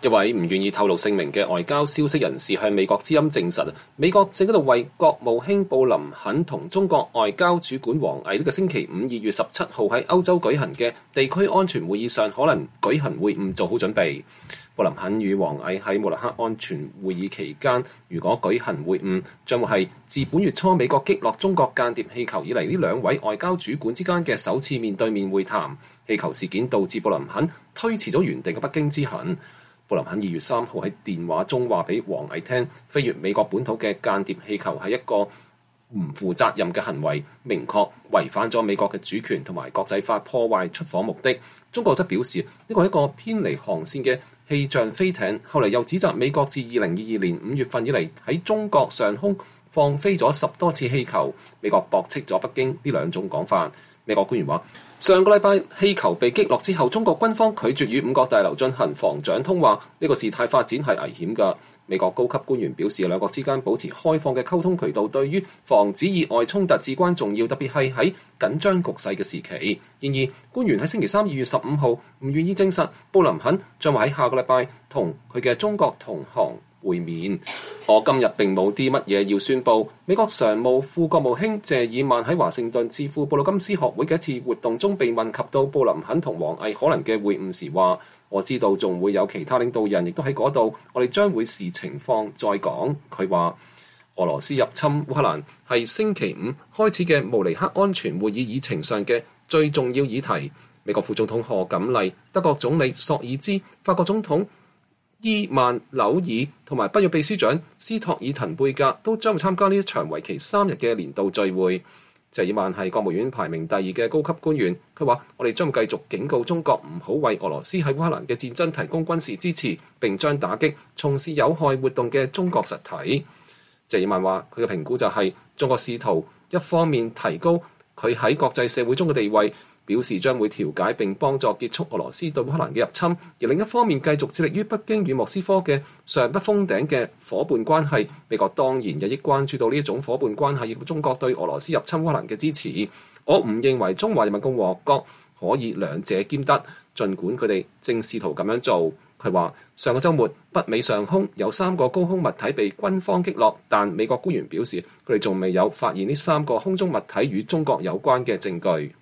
一位唔願意透露姓名嘅外交消息人士向美國之音證實，美國正喺度為國務卿布林肯同中國外交主管王毅呢個星期五2月17號喺歐洲舉行嘅地區安全會議上可能舉行會晤做好準備。布林肯與王毅喺慕尼黑安全會議期間，如果舉行會晤，將會係自本月初美國擊落中國間諜氣球以嚟呢兩位外交主管之間嘅首次面對面會談。氣球事件導致布林肯推遲咗原定嘅北京之行。布林肯2月3號喺電話中話俾王毅聽，飛越美國本土嘅間諜氣球係一個唔負責任嘅行為，明確違反咗美國嘅主權同埋國際法，破壞出訪目的。中國則表示呢個係一個偏離航線嘅氣象飛艇，後嚟又指責美國自2022年5月份以嚟喺中國上空放飛咗10多次氣球，美國駁斥咗北京呢兩種講法。美國官員話，上個禮拜氣球被擊落之後，中國軍方拒絕與五角大樓進行防長通話，呢個事態發展係危險㗎。美國高級官員表示，兩國之間保持開放嘅溝通渠道對於防止意外衝突至關重要，特別係喺緊張局勢嘅時期。然而，官員喺星期3 2月15號唔願意證實布林肯將會喺下個禮拜同佢嘅中國同行會面。我今日並冇啲乜嘢要宣佈。美國常務副國務卿謝爾曼喺華盛頓智庫布魯金斯學會嘅一次活動中被問及到布林肯同王毅可能嘅會晤時話，我知道仲會有其他領導人亦都喺嗰度，我哋將會視情況再講。佢話俄羅斯入侵烏克蘭係星期五開始嘅慕尼黑安全會議議程上嘅最重要議題。美國副總統賀錦麗、德國總理朔爾茲、法國總統伊曼紐爾同埋北約秘書長斯托爾滕貝格都將會參加呢一場為期3日嘅年度聚會。謝爾曼係國務院排名第2嘅高級官員，佢話：我哋將會繼續警告中國唔好為俄羅斯喺烏克蘭嘅戰爭提供軍事支持，並將打擊從事有害活動嘅中國實體。謝爾曼話：佢嘅評估就係中國試圖一方面提高佢喺國際社會中嘅地位，表示將會調解並幫助結束俄羅斯對烏克蘭嘅入侵，而另一方面繼續致力於北京與莫斯科嘅上不封頂嘅伙伴關係。美國當然日益關注到呢一種伙伴關係，以及中國對俄羅斯入侵烏克蘭嘅支持。我唔認為中華人民共和國可以兩者兼得，儘管佢哋正試圖咁樣做。佢話：上個週末北美上空有3個高空物體被軍方擊落，但美國官員表示佢哋仲未有發現呢3個空中物體與中國有關嘅證據。